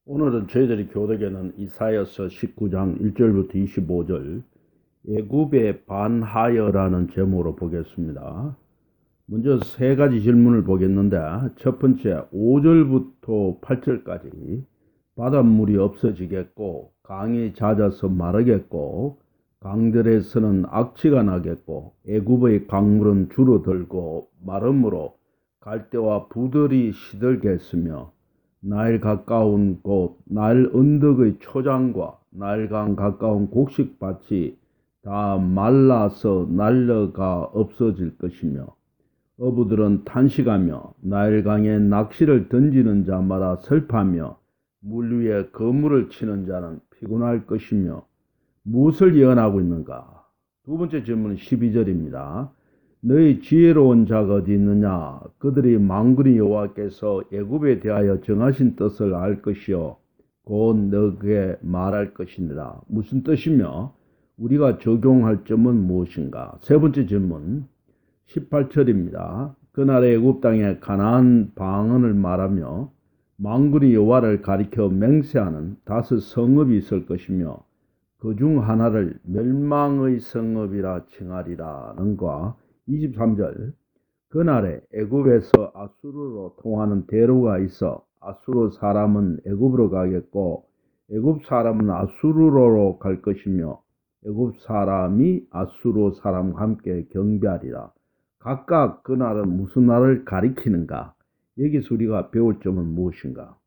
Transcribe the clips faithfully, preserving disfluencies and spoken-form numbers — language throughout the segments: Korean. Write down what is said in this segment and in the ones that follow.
오늘은 저희들이 교독에는 이사야서 십구 장 일 절부터 이십오 절 애굽의 반하여라는 제목으로 보겠습니다. 먼저 세 가지 질문을 보겠는데, 첫 번째 오 절부터 팔 절까지 바닷물이 없어지겠고 강이 잦아서 마르겠고 강들에서는 악취가 나겠고 애굽의 강물은 줄어들고 마름으로 갈대와 부들이 시들겠으며 나일 가까운 곳, 나일 언덕의 초장과 나일강 가까운 곡식밭이 다 말라서 날려가 없어질 것이며 어부들은 탄식하며 나일강에 낚시를 던지는 자마다 슬퍼하며 물 위에 그물을 치는 자는 피곤할 것이며 무엇을 예언하고 있는가? 두 번째 질문은 십이 절입니다. 너희 지혜로운 자가 어디 있느냐? 그들이 만군의 여호와께서 애굽에 대하여 정하신 뜻을 알 것이요 곧 너에게 말할 것이니라. 무슨 뜻이며 우리가 적용할 점은 무엇인가? 세 번째 질문 십팔 절입니다. 그날에 애굽 땅에 가나안 방언을 말하며 만군의 여호와를 가리켜 맹세하는 다섯 성읍이 있을 것이며 그 중 하나를 멸망의 성읍이라 칭하리라는과 이십삼 절 그날에 애굽에서 아수르로 통하는 대로가 있어 아수르 사람은 애굽으로 가겠고 애굽 사람은 아수르로 갈 것이며 애굽 사람이 아수르 사람과 함께 경배하리라. 각각 그날은 무슨 날을 가리키는가? 여기서 우리가 배울 점은 무엇인가?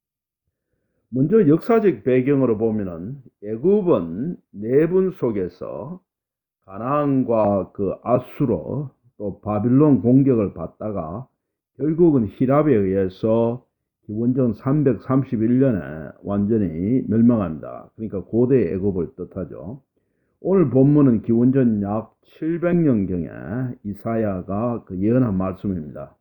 먼저 역사적 배경으로 보면은 애굽은 내분 속에서 가나안과 그 아수르 또 바빌론 공격을 받다가 결국은 히랍에 의해서 기원전 삼백삼십일 년에 완전히 멸망합니다. 그러니까 고대 애굽을 뜻하죠. 오늘 본문은 기원전 약 칠백 년경에 이사야가 그 예언한 말씀입니다.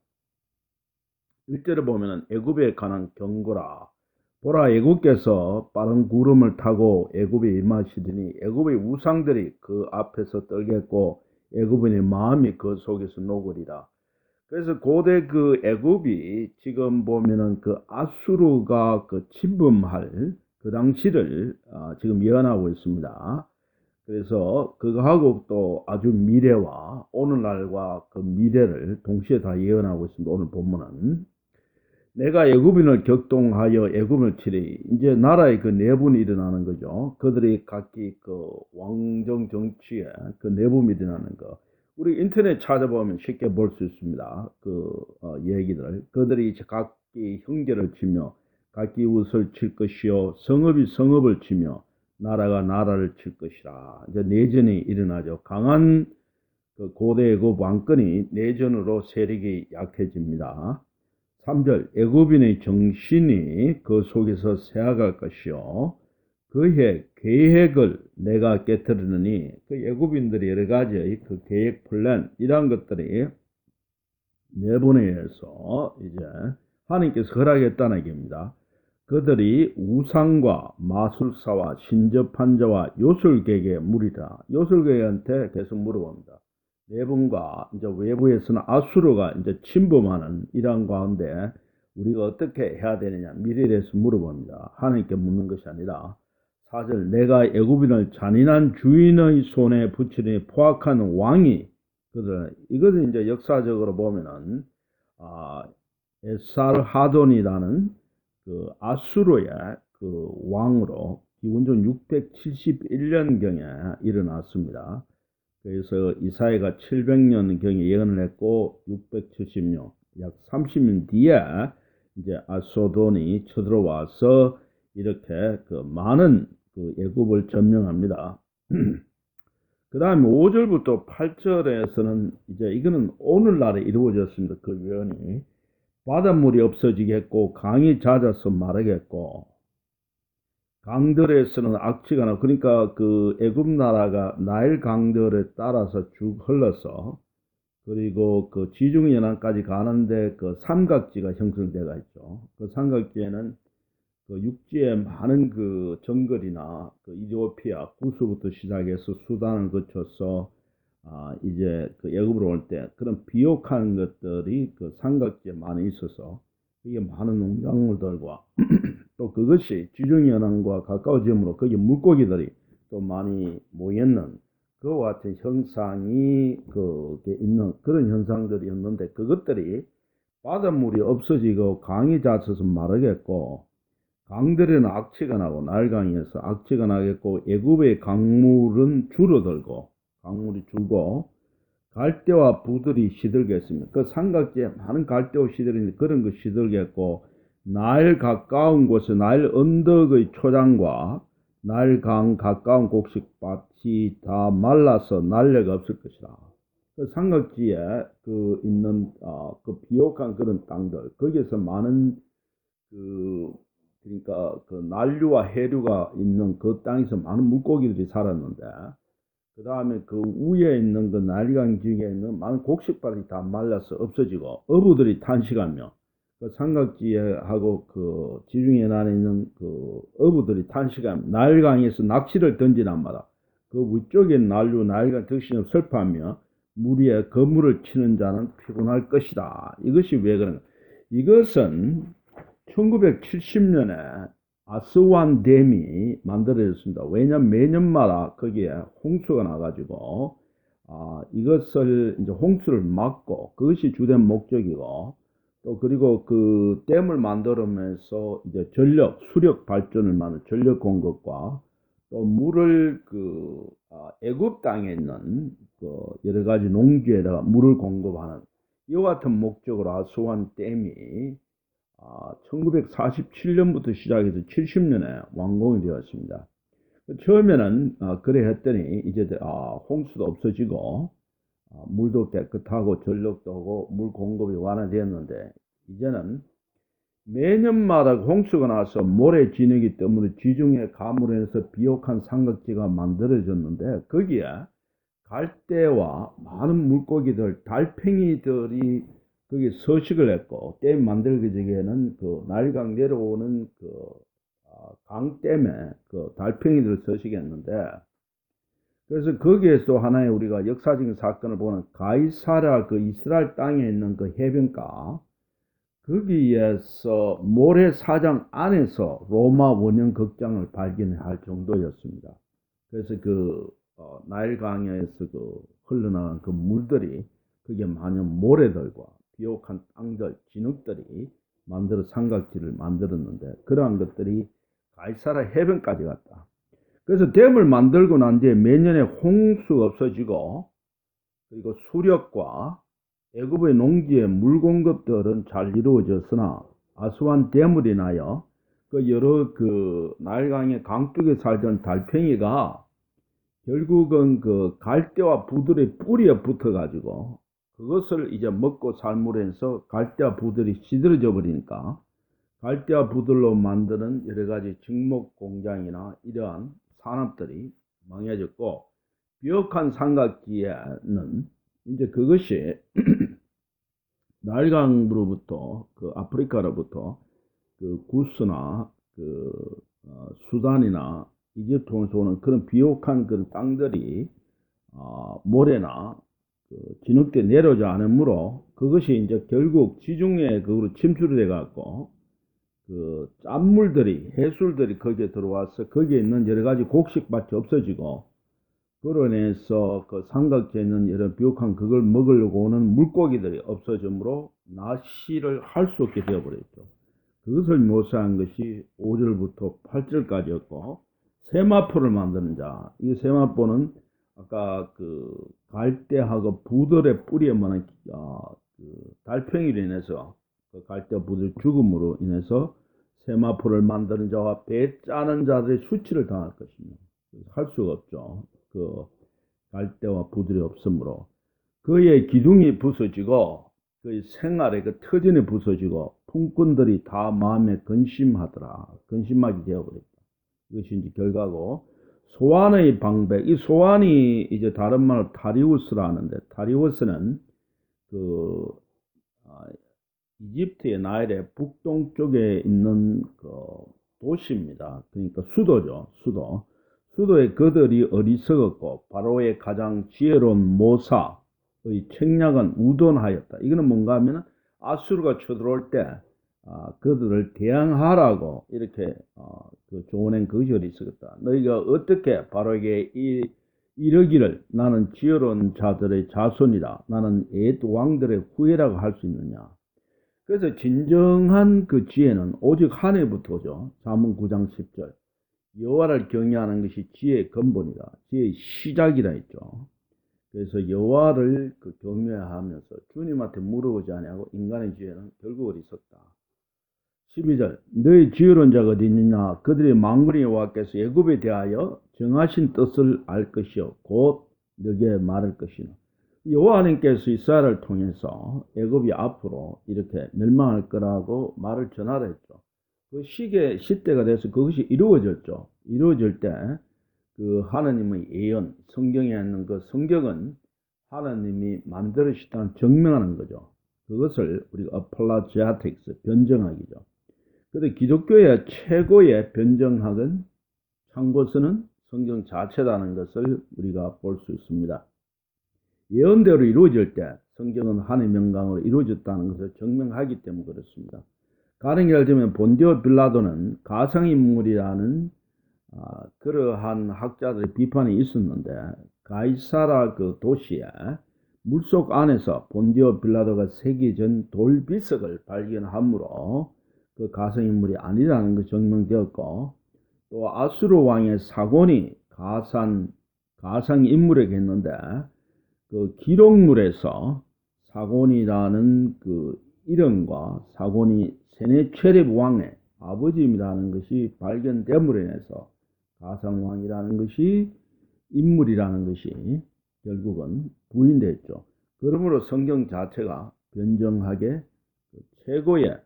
일 절에 보면은 애굽에 관한 경고라. 보라, 애굽께서 빠른 구름을 타고 애굽에 임하시더니 애굽의 우상들이 그 앞에서 떨겠고 애굽인의 마음이 그 속에서 녹으리라. 그래서 고대 그 애굽이 지금 보면은 그 아수르가 그 침범할 그 당시를 어, 지금 예언하고 있습니다. 그래서 그거하고 또 아주 미래와 오늘날과 그 미래를 동시에 다 예언하고 있습니다. 오늘 본문은 내가 애굽인을 격동하여 애굽을 치리. 이제 나라의 그 내분이 일어나는 거죠. 그들이 각기 그 왕정 정치에 그 내분이 일어나는 거. 우리 인터넷 찾아보면 쉽게 볼 수 있습니다. 그 어, 얘기들. 그들이 각기 형제를 치며 각기 웃을 칠 것이요 성읍이 성읍을 치며 나라가 나라를 칠 것이라. 이제 내전이 일어나죠. 강한 그 고대 애굽 왕권이 내전으로 세력이 약해집니다. 삼 절 애굽인의 정신이 그 속에서 새어갈 것이요 그의 계획을 내가 깨뜨리느니 그 애굽인들이 여러 가지의 그 계획 플랜 이런 것들이 내분에 의해서 이제 하나님께서 허락했다는 얘기입니다. 그들이 우상과 마술사와 신접한 자와 요술객의 무리라. 요술객한테 계속 물어봅니다. 내분과 이제 외부에서는 아수르가 이제 침범하는 이러한 가운데 우리가 어떻게 해야 되느냐 미래에 대해서 물어봅니다. 하나님께 묻는 것이 아니라 사 절 내가 애굽인을 잔인한 주인의 손에 붙이니 포악한 왕이 그들 이것은 이제 역사적으로 보면은 아, 에살하돈이라는 그 아수르의 그 왕으로 기원전 육백칠십일 년경에 일어났습니다. 그래서 이사야가 칠백 년경에 예언을 했고 육백칠십 년 약 삼십 년 뒤에 이제 아소돈이 쳐들어와서 이렇게 그 많은 그 애굽을 점령합니다. 그 다음에 오 절부터 팔 절에서는 이제 이거는 오늘날에 이루어졌습니다. 그 예언이 바닷물이 없어지겠고 강이 잦아서 마르겠고 강들에서는 악취가 나. 그러니까 그 애굽 나라가 나일 강들에 따라서 쭉 흘러서 그리고 그 지중 연안까지 가는데 그 삼각지가 형성되어 있죠. 그 삼각지에는 그 육지에 많은 그 정글이나 그 이디오피아 구스부터 시작해서 수단을 거쳐서 아 이제 그 애굽으로 올 때 그런 비옥한 것들이 그 삼각지에 많이 있어서 이게 많은 농작물들과 또 그것이 지중해연안과 가까워지므로 거기 물고기들이 또 많이 모였는 그와 같은 현상이 그게 있는 그런 현상들이었는데 그것들이 바닷물이 없어지고 강이 잦아서 마르겠고 강들에는 악취가 나고 나일강에서 악취가 나겠고 애굽의 강물은 줄어들고 강물이 줄고 갈대와 부들이 시들겠습니다. 그 삼각지에 많은 갈대와 시들인데 그런 거 시들겠고 나일 가까운 곳에 나일 언덕의 초장과 나일강 가까운 곡식밭이 다 말라서 날래가 없을 것이다. 그 삼각지에 그 있는 아, 그 비옥한 그런 땅들 거기에서 많은 그 그러니까 그 난류와 해류가 있는 그 땅에서 많은 물고기들이 살았는데 그 다음에 그 위에 있는 그 나일강 지역에 있는 많은 곡식밭이 다 말라서 없어지고 어부들이 탄식하며 그 삼각지에 하고 그 지중해안에 있는 그 어부들이 탄식하며 나일강에서 낚시를 던지는 마다 그 위쪽에 난류 나일강 덕신을 슬퍼하며 물 위에 그물을 치는 자는 피곤할 것이다. 이것이 왜 그런가? 이것은 천구백칠십 년에 아스완 댐이 만들어졌습니다. 왜냐면 매년마다 거기에 홍수가 나가지고 아, 이것을 이제 홍수를 막고 그것이 주된 목적이고 또 그리고 그 댐을 만들면서 이제 전력 수력 발전을 만든 전력 공급과 또 물을 그 아, 애굽 땅에 있는 그 여러 가지 농지에다가 물을 공급하는 이와 같은 목적으로 아스완 댐이 아, 천구백사십칠 년부터 시작해서 칠십 년에 완공이 되었습니다. 처음에는 아, 그래 했더니 이제 아, 홍수도 없어지고 아, 물도 깨끗하고 전력도 하고 물 공급이 완화되었는데 이제는 매년마다 홍수가 나서 모래 진흙이 때문에 지중해 가물에서 비옥한 삼각지가 만들어졌는데 거기에 갈대와 많은 물고기들, 달팽이들이 거기 서식을 했고 댐 만들기 전에는 그 나일강 내려오는 그 강댐에 그 달팽이들 서식했는데 그래서 거기에서 하나의 우리가 역사적인 사건을 보는 가이사랴 그 이스라엘 땅에 있는 그 해변가 거기에서 모래사장 안에서 로마 원형 극장을 발견할 정도였습니다. 그래서 그 어, 나일강에서 그 흘러나간 그 물들이 그게 많은 모래들과 비옥한 땅들, 진흙들이 만들어 삼각지를 만들었는데 그러한 것들이 가이사랴 해변까지 갔다. 그래서 댐을 만들고 난 뒤에 매년에 홍수가 없어지고 그리고 수력과 애굽의 농지의 물 공급들은 잘 이루어졌으나 아스완 댐으로 인하여 그 여러 그 나일강의 강둑에 살던 달팽이가 결국은 그 갈대와 부들의 뿌리에 붙어 가지고 그것을 이제 먹고 살므로해서 갈대와 부들이 시들어져 버리니까 갈대와 부들로 만드는 여러 가지 직목 공장이나 이러한 산업들이 망해졌고 비옥한 삼각지에는 이제 그것이 나일강으로부터 그 아프리카로부터 그 구스나 그 어, 수단이나 이집트 통해서 오는 그런 비옥한 그런 땅들이 어, 모래나 그 진흙대 내려오지 않으므로 그것이 이제 결국 지중해에 그로 침출이 돼 갖고 그 짠물들이 해술들이 거기에 들어와서 거기에 있는 여러 가지 곡식밭이 없어지고 그로 인해서 그 삼각지에 있는 여러 비옥한 그걸 먹으려고 오는 물고기들이 없어지므로 낚시를 할 수 없게 되어버렸죠. 그것을 묘사한 것이 오 절부터 팔 절까지였고 세마포를 만드는 자, 이 세마포는 아까 그 갈대하고 부들의 뿌리에 많은 어, 그 달팽이로 인해서 그 갈대 부들 죽음으로 인해서 세마포를 만드는 자와 배 짜는 자들의 수치를 당할 것입니다. 할 수가 없죠. 그 갈대와 부들이 없으므로 그의 기둥이 부서지고 그 생활의 그 터전이 부서지고 품꾼들이 다 마음에 근심하더라. 근심하게 되어버렸다. 이것이 이제 결과고 소환의 방백. 이 소환이 이제 다른 말로 다리우스라 하는데 다리우스는 그 아, 이집트의 나일의 북동쪽에 있는 그 도시입니다. 그러니까 수도죠. 수도. 수도의 그들이 어리석었고 바로의 가장 지혜로운 모사의 책략은 우돈하였다. 이거는 뭔가 하면 아수르가 쳐들어올 때 아, 그들을 대항하라고 이렇게 어, 그 조언한 그 절이 있었다. 너희가 어떻게 바로에게 이, 이르기를 나는 지혜로운 자들의 자손이다. 나는 옛 왕들의 후예라고 할 수 있느냐. 그래서 진정한 그 지혜는 오직 하늘부터죠. 잠언 구 장 십 절. 여호와를 경외하는 것이 지혜의 근본이다. 지혜의 시작이라 했죠. 그래서 여호와를 그 경외하면서 주님한테 물어보지 아니하고 인간의 지혜는 결국 어리석다. 십이 절. 너희 지혜로운 자가 어디 있느냐. 그들이 만군의 여호와께서 애굽에 대하여 정하신 뜻을 알 것이요 곧 너게 말할 것이나. 여호와 하나님께서 이스라엘을 통해서 애굽이 앞으로 이렇게 멸망할 거라고 말을 전하라 했죠. 그 시계 시대가 돼서 그것이 이루어졌죠. 이루어질 때 그 하나님의 예언, 성경에 있는 그 성경은 하나님이 만들으시다는 증명하는 거죠. 그것을 우리가 apologetics, 변증학이죠. 그런데 기독교의 최고의 변증학은 참고서는 성경 자체라는 것을 우리가 볼 수 있습니다. 예언대로 이루어질 때 성경은 하나님의 영광으로 이루어졌다는 것을 증명하기 때문에 그렇습니다. 가령 예를 들면 본디오 빌라도는 가상인물이라는 아, 그러한 학자들의 비판이 있었는데 가이사라 그 도시에 물속 안에서 본디오 빌라도가 세기 전 돌비석을 발견함으로 그 가상인물이 아니라는 것이 증명되었고 또 아수르 왕의 사곤이 가상, 가상인물에게 했는데 그 기록물에서 사곤이라는 그 이름과 사곤이 세네체렙 왕의 아버지라는 것이 발견됨으로 인해서 가상왕이라는 것이 인물이라는 것이 결국은 부인됐죠. 그러므로 성경 자체가 변정학의 최고의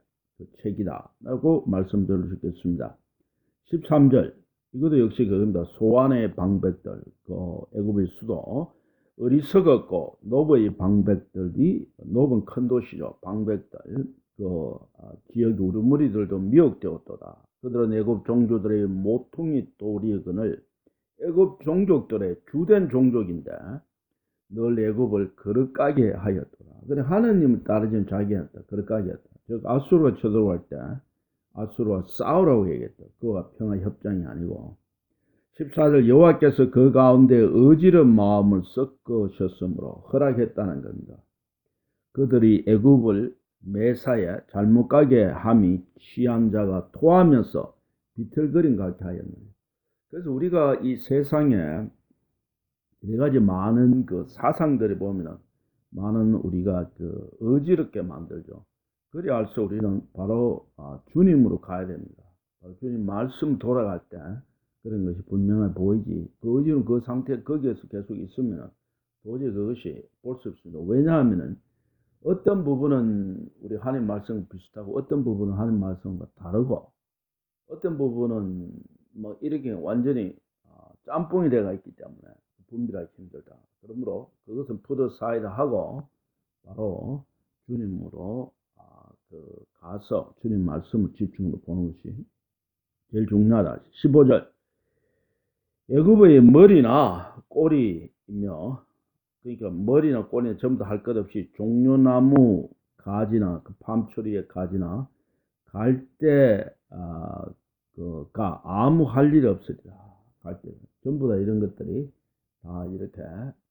책이다라고 말씀드릴 수 있겠습니다. 십삼 절. 이것도 역시 그겁니다. 소환의 방백들, 그 애굽의 수도 어리석었고 노브의 방백들이 노브는 큰 도시죠. 방백들 그 지역 우르무리들도 미혹되었도다. 그들은 애굽 종족들의 모퉁이 돌이건을 애굽 종족들의 주된 종족인데 늘 애굽을 거룩하게 하였더라. 그래 하나님을 따르지는 자기한테 거룩하게 했다. 즉 아수르가 쳐들어갈 때 아수르와 싸우라고 얘기했다. 그거가 평화 협정이 아니고. 십사 절. 여호와께서 그 가운데 어지러운 마음을 섞으셨으므로 허락했다는 겁니다. 그들이 애굽을 매사에 잘못 가게 함이 취한 자가 토하면서 비틀거림 같게 하였느니. 그래서 우리가 이 세상에 여러 가지 많은 그 사상들을 보면 많은 우리가 그 어지럽게 만들죠. 그리 알수 우리는 바로 주님으로 가야 됩니다. 주님 말씀 돌아갈 때 그런 것이 분명해 보이지. 그 어지러운 그 상태 거기에서 계속 있으면 도저히 그것이 볼 수 없습니다. 왜냐하면은 어떤 부분은 우리 하나님 말씀 비슷하고 어떤 부분은 하나님 말씀과 다르고 어떤 부분은 뭐 이렇게 완전히 짬뽕이 되어 있기 때문에 분별하기 힘들다. 그러므로 그것은 푸드사이드 하고 바로 주님으로 그 가서 주님 말씀을 집중으로 보는 것이 제일 중요하다. 십오 절. 애굽의 머리나 꼬리이며 그러니까 머리나 꼬리는 전부 다 할 것 없이 종려나무 가지나 그 팜초리의 가지나 갈대 아, 그가 아무 할 일이 없으리라. 갈대 전부 다 이런 것들이 다 이렇게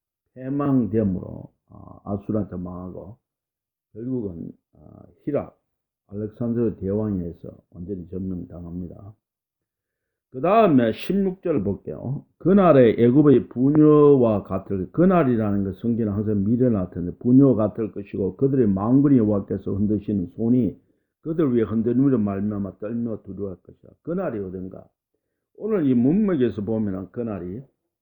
패망됨으로 아, 아수르한테 망하고 결국은 아, 히락 알렉산드르 대왕에 의해서 완전히 점령당합니다. 그 다음에 십육 절 볼게요. 그날의 애굽의 부녀와 같을, 그날이라는 것 성경은 항상 미래를 나타내는데 부녀와 같을 것이고 그들의 만군의 여호와께서 흔드시는 손이 그들 위에 흔들림으로 말미암아 떨며 두려워할 것이다. 그날이 어딘가? 오늘 이 문맥에서 보면 그날이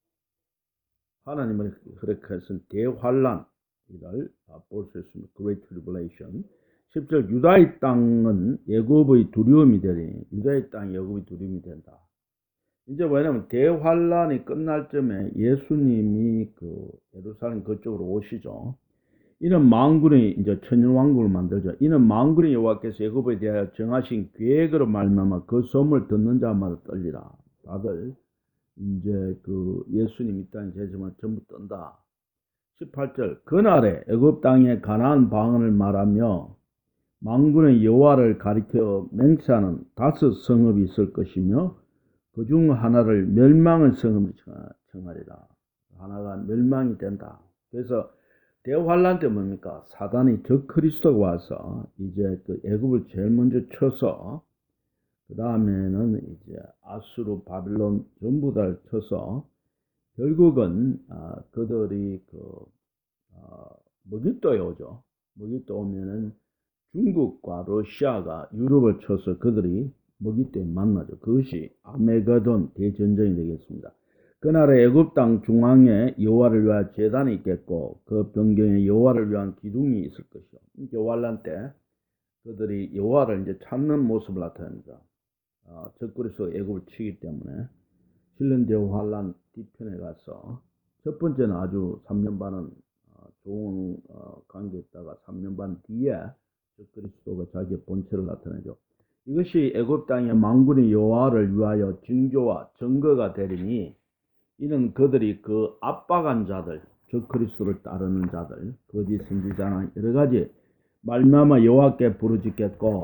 하나님을 허락하신 대환란이를 볼 수 있습니다. Great Tribulation. 십 절. 유다의 땅은 애굽의 두려움이 되리니 유다의 땅이 애굽의 두려움이 된다. 이제 왜냐면 대환란이 끝날 쯤에 예수님이 그 예루살렘 그쪽으로 오시죠. 이는 만군의 이제 천년왕국을 만들죠. 이는 만군의 여호와께서 애굽에 대하여 정하신 계획으로 말미암아 그 소문을 듣는 자마다 떨리라. 다들 이제 그 예수님 이 땅에 계시면 전부 떤다. 십팔 절. 그날에 애굽 땅에 가나안 방언을 말하며 만군의 여호와를 가리켜 맹세하는 다섯 성읍이 있을 것이며 그 중 하나를 멸망의 성읍으로 청하리라. 하나가 멸망이 된다. 그래서 대환란 때 뭡니까? 사단이 적 그리스도가 와서 이제 그 애굽을 제일 먼저 쳐서 그 다음에는 이제 아수르, 바빌론 전부 다 쳐서 결국은 아, 그들이 그 어, 머깃도에 오죠. 머깃도 오면은 중국과 러시아가 유럽을 쳐서 그들이 머깃도에 만나죠. 그것이 아메가돈 대전쟁이 되겠습니다. 그날에 애굽 땅 중앙에 여호와를 위한 제단이 있겠고 그 변경에 여호와를 위한 기둥이 있을 것이요. 여호와란 때 그들이 여호와를 이제 찾는 모습을 나타냅니다. 어, 적그리스도 애굽을 치기 때문에 신련대후 환란 뒤편에 가서 첫 번째는 아주 삼 년 반은 어, 좋은 어, 관계에 있다가 삼 년 반 뒤에 적그리스도가 자기의 본체를 나타내죠. 이것이 애굽 땅의 만군의 여호와를 위하여 징조와 증거가 되리니 이는 그들이 그 압박한 자들, 적그리스도를 따르는 자들, 거짓 선지자나 여러 가지 말미암아 여호와께 부르짖겠고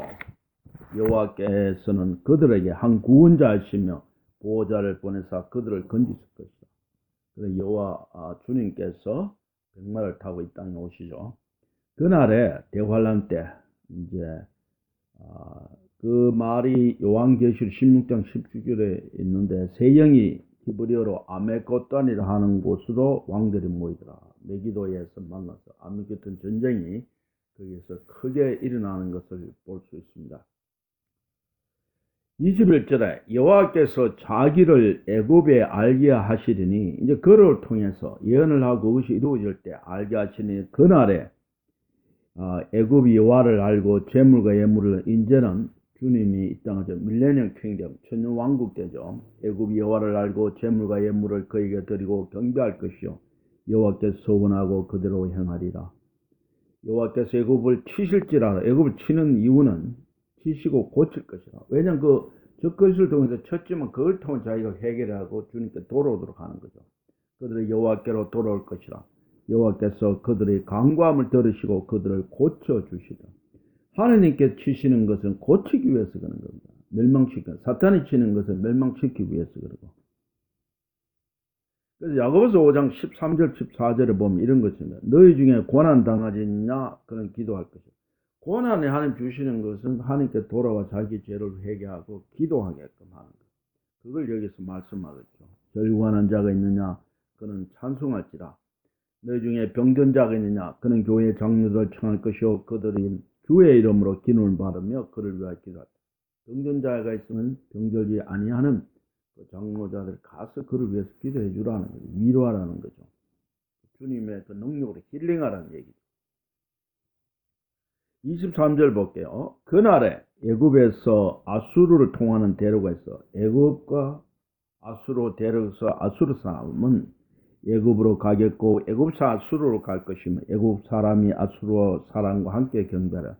여호와께서는 그들에게 한 구원자이시며 보호자를 보내사 그들을 건지실 것이다. 그래서 여호와 아, 주님께서 백마를 타고 이 땅에 오시죠. 그날에 대환란 때 이제 아, 그 말이 요한계시록 십육 장 십칠 절에 있는데 세 영이 히브리어로 아메고단이라 하는 곳으로 왕들이 모이더라. 메기도에서 만나서 아메게돈 전쟁이 거기서 크게 일어나는 것을 볼 수 있습니다. 이십일 절에 여호와께서 자기를 애굽에 알게 하시리니 이제 그를 통해서 예언을 하고 그것이 이루어질 때 알게 하시니 그날에 어, 애굽이 여호와를 알고 재물과 예물을 이제는 주님이 이 땅에서 밀레니엄 킹덤 천년 왕국 되죠. 애굽이 여호와를 알고 재물과 예물을 그에게 드리고 경배할 것이요 여호와께서 소원하고 그대로 행하리라. 여호와께서 애굽을 치실지라도 애굽을 치는 이유는 치시고 고칠 것이라. 왜냐하면 그 적그리스도를 통해서 쳤지만 그걸 통해 자기가 해결하고 주님께 돌아오도록 하는 거죠. 그들이 여호와께로 돌아올 것이라. 여호와께서 그들의 간구함을 들으시고 그들을 고쳐주시다. 하나님께 치시는 것은 고치기 위해서 그런 겁니다. 멸망시켜. 사탄이 치는 것은 멸망시키기 위해서 그러고. 그래서 야고보서 오 장 십삼 절 십사 절에 보면 이런 것입니다. 너희 중에 고난 당하지 않냐? 그는 기도할 것이다. 고난에 하나님 주시는 것은 하나님께 돌아와 자기 죄를 회개하고 기도하게끔 하는 것. 그걸 여기서 말씀하겠죠. 결구하는 자가 있느냐? 그는 찬송할지라. 너희 중에 병든 자가 있느냐? 그는 교회 장로들을 청할 것이요 그들이 주의 이름으로 기능을 받으며 그를 위하여 기도하라. 병든 자가 있으면 병들지 아니하는 그 장로자들 가서 그를 위해서 기도해 주라는 거죠. 위로하라는 거죠. 주님의 그 능력으로 힐링하라는 얘기죠. 이십삼 절 볼게요. 그날에 애굽에서 아수르를 통하는 대로가 있어. 애굽과 아수르 대로에서 아수르 사람은 애굽으로 가겠고 애굽사 아수르로 갈 것이며 애굽 사람이 아수르 사람과 함께 경배하라.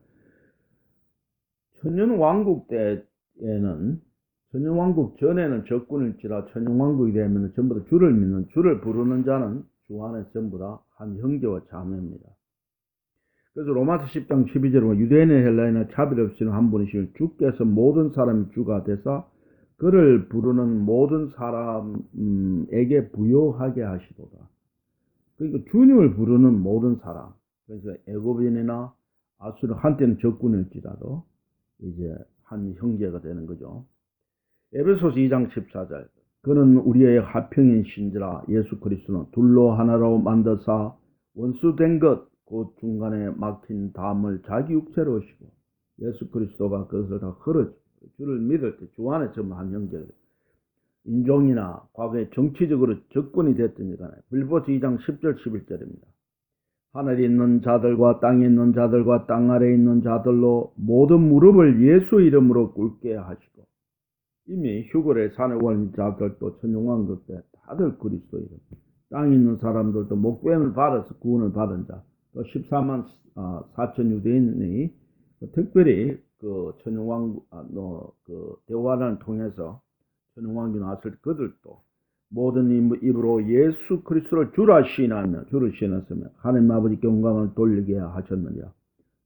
천년왕국 때에는 천년왕국 전에는 적군일지라 천년왕국이 되면 전부 다 주를 믿는 주를 부르는 자는 주 안에 전부 다 한 형제와 자매입니다. 그래서 로마서 십 장 십이 절에 유대인이나 헬라인이나 차별 없이는 한 분이시며 주께서 모든 사람이 주가 되사 그를 부르는 모든 사람에게 부여하게 하시도다. 그러니까 주님을 부르는 모든 사람. 그래서 애굽인이나 아수르 한때는 적군일지라도 이제 한 형제가 되는 거죠. 에베소서 이 장 십사 절. 그는 우리의 화평인 신지라 예수 그리스도는 둘로 하나로 만드사 원수된 것 곧 중간에 막힌 담을 자기 육체로 오시고 예수 그리스도가 그것을 다 흐르죠. 주를 믿을 때 주 안에 전부 한 형제가 돼요. 인종이나 과거에 정치적으로 적군이 됐든지 간에 빌보서 이 장 십 절 십일 절입니다. 하늘에 있는 자들과 땅에 있는 자들과 땅 아래에 있는 자들로 모든 무릎을 예수 이름으로 꿇게 하시고 이미 휴거의 산에 온 자들도 천년왕국 때 다들 그리스도 이름 땅에 있는 사람들도 목배임을 받아서 구원을 받은 자 또 십사만 사천 유대인이 특별히 그 천년왕국 아, 너, 그 대화를 통해서 천년왕국이 나왔을 때 그들도 모든 입으로 예수 그리스도를 주라 시인하며 주를 시인했으며 하나님 아버지께 영광을 돌리게 하셨느냐.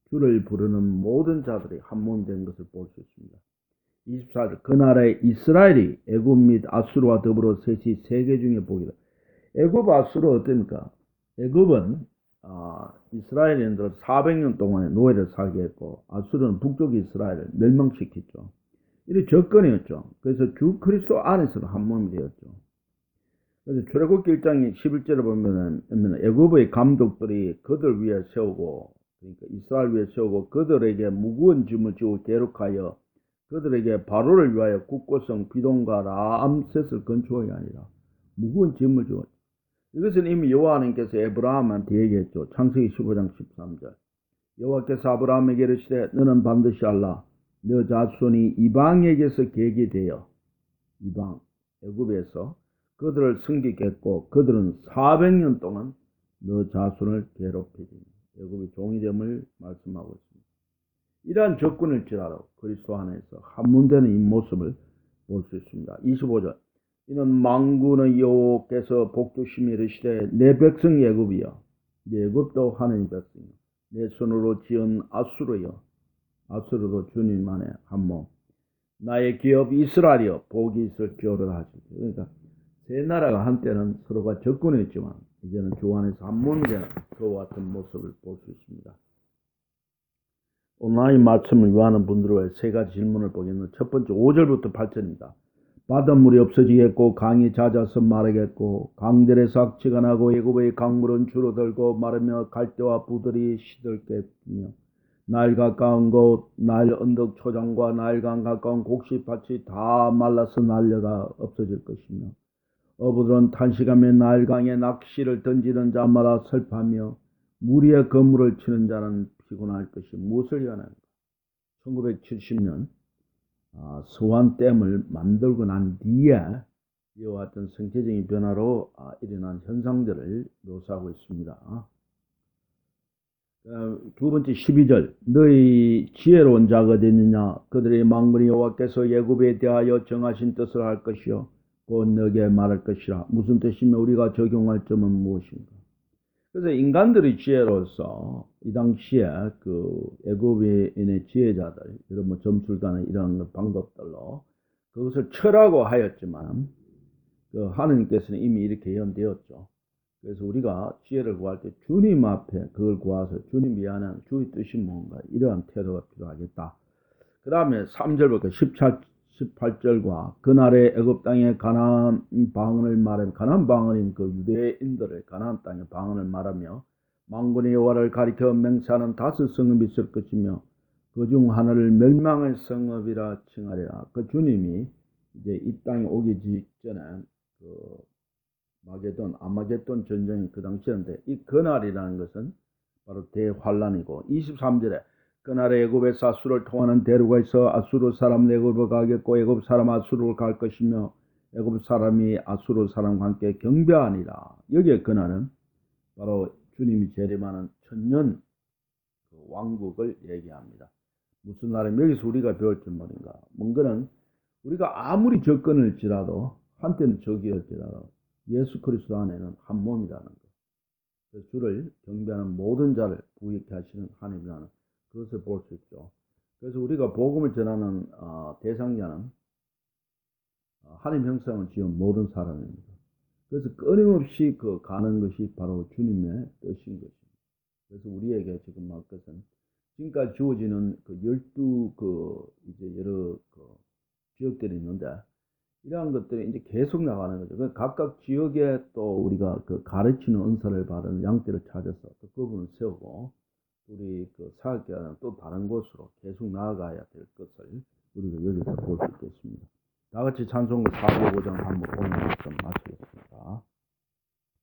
주를 부르는 모든 자들이 한 몸이 된 것을 볼 수 있습니다. 이십사 절 그날에 이스라엘이 애굽 및 아수르와 더불어 셋이 세계 중에 복이다. 애굽 아수르 어떻습니까? 애굽은 아, 이스라엘인들 사백 년 동안의 노예를 살게 했고 아수르는 북쪽 이스라엘을 멸망시켰죠. 이게 접근이었죠. 그래서 주 그리스도 안에서는 한 몸이 되었죠. 그래서 출애굽기 일 장 십일 절에 보면은 애굽의 감독들이 그들 위에 세우고 그러니까 이스라엘 위에 세우고 그들에게 무거운 짐을 지고 계륵하여 그들에게 바로를 위하여 국고성 비동과 라암셋을 건축하게 아니라 무거운 짐을 지고 이것은 이미 여호와 하나님께서 에브라함한테 얘기했죠. 창세기 십오 장 십삼 절 여호와께서 아브라함에게 이르시되 너는 반드시 알라 너 자손이 이방에게서 계게 되어 이방 애굽에서 그들을 승격했고 그들은 사백 년 동안 너 자손을 괴롭히지 애굽의 종이됨을 말씀하고 있습니다. 이러한 적군일지라도 그리스도 안에서 한문되는 이 모습을 볼 수 있습니다. 이십오 절 이는 만군의 여호와께서 복주심이 이르시되 내 백성 애굽이여 내 애굽도 하나님 백성이여 내 손으로 지은 아수르여 아수르도 주님 안에 한몸 나의 기업 이스라엘이여 복이 있을지어라 하시죠. 그러니까 세 나라가 한때는 서로가 적군이었지만 이제는 주 안에서 한몸이 되는 그와 같은 모습을 볼 수 있습니다. 오늘 이 말씀을 요하는 분들을 위해 세 가지 질문을 보겠는데 첫 번째 오 절부터 팔 절입니다. 바닷물이 없어지겠고 강이 잦아서 마르겠고 강들에서 악취가 나고 애굽의 강물은 줄어들고 마르며 갈대와 부들이 시들겠으며 나일 가까운 곳 나일 언덕 초장과 나일강 가까운 곡식밭이 다 말라서 날려가 없어질 것이며 어부들은 탄식하며 나일강에 낚시를 던지는 자마다 슬퍼하며 무리의 그물을 치는 자는 피곤할 것이 무엇을 위하는가. 천구백칠십 년 아, 스완댐을 만들고 난 뒤에 이와 같은 생태적인 변화로 아, 일어난 현상들을 묘사하고 있습니다. 어, 두 번째 십이 절 너희 지혜로운 자가 어디 있느냐 그들의 망군이 여호와께서 애굽에 대하여 정하신 뜻을 할 것이요 곧 너에게 말할 것이라. 무슨 뜻이며 우리가 적용할 점은 무엇인가. 그래서 인간들의 지혜로서 이 당시에 그 애굽에 있는 지혜자들 이런 뭐 점술가나 이런 방법들로 그것을 철하고 하였지만 그 하느님께서는 이미 이렇게 예언되었죠. 그래서 우리가 지혜를 구할 때 주님 앞에 그걸 구해서 주님이 하는 주의 뜻이 뭔가 이러한 태도가 필요하겠다. 그 다음에 삼 절부터 십팔 절과 그날의 애굽 땅에 가나안 방언을 말하며 가나안 방언인 그 유대인들의 가나안 땅의 방언을 말하며 만군의 여호와를 가리켜 맹세하는 다섯 성읍이 있을 것이며 그 중 하나를 멸망의 성읍이라 칭하리라. 그 주님이 이제 이 땅에 오기 직전에 그 마게돈 아마게돈 전쟁이 그 당시였는데 이 그날이라는 것은 바로 대환란이고 이십삼 절에 그날에 애굽에서 아수르를 통하는 대로가 있어 아수르 사람 애굽으로 가겠고 애굽 사람 아수르로 갈 것이며 애굽 사람이 아수르 사람과 함께 경배하니라. 여기에 그날은 바로 주님이 재림하는 천년 왕국을 얘기합니다. 무슨 날이면 여기서 우리가 배울 줄모른가. 뭔가는 우리가 아무리 접근을지라도 한때는 적이었지라도 예수 그리스도 안에는 한 몸이라는 것. 주를 경배하는 모든 자를 부익케 하시는 하나님이라는 그것을 볼 수 있죠. 그래서 우리가 복음을 전하는 어, 대상자는 어, 하나님 형상을 지은 모든 사람입니다. 그래서 끊임없이 그 가는 것이 바로 주님의 뜻인 것입니다. 그래서 우리에게 지금 말 것은 지금까지 주어지는 그 열두 그 이제 여러 그 지역들이 있는데 이러한 것들이 이제 계속 나가는 거죠. 각각 지역에 또 우리가 그 가르치는 은사를 받은 양떼를 찾아서 또 그분을 세우고 우리 그 사역자는 또 다른 곳으로 계속 나아가야 될 것을 우리가 여기서 볼 수 있겠습니다. 다 같이 찬송가 사백오 장 한번 보면서 마치겠습니다.